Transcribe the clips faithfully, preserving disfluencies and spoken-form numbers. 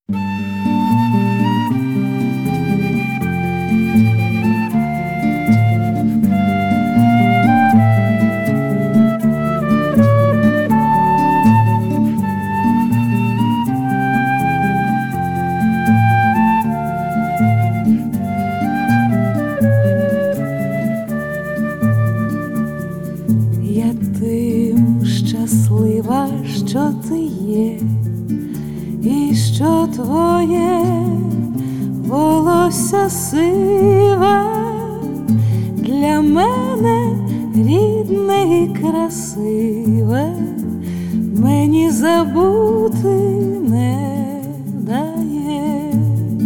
Я тим щаслива, що ти є, і що твоє волосся сиве, для мене рідне і красиве, мені забути не дає,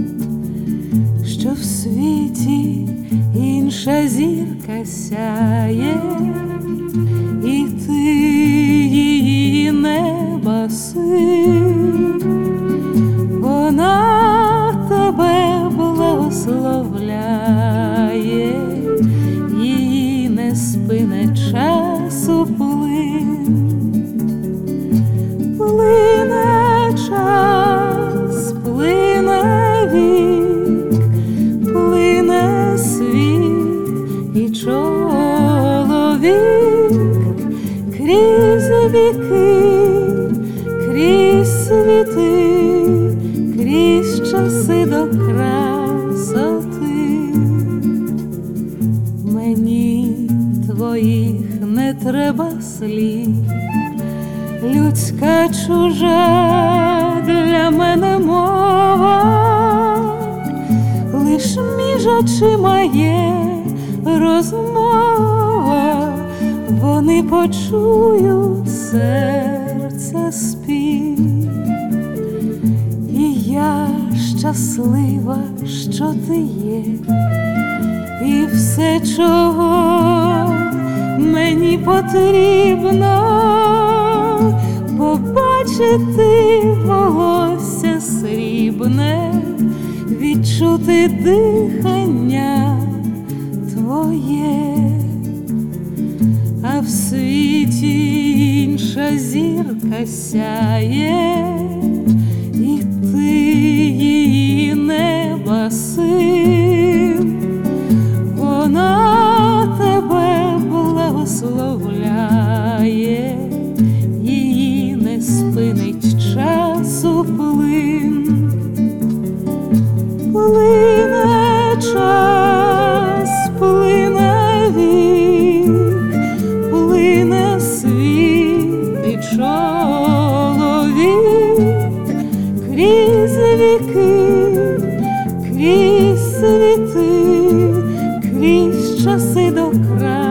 що в світі інша зірка сяє, і ти її неба син, вона тебе благословляє, її не спине часу плин. Плине час, плине вік, плине світ і чоловік, крізь віки, крізь світи, крізь часи до красоти. Мені твоїх не треба слів, людська чужа для мене мова, лиш між очима є розмова, вони почують серця спів. І я щаслива, що ти є, і все, чого мені потрібно, побачити волосся срібне, відчути дихання твоє. А в світі інша зірка сяє, і ти її неба син, вона тебе благословляє, її не спинить часу плин. Плине час, плине вік, плине світ і чоловік, крізь віки, крізь світи, крізь часи до краю.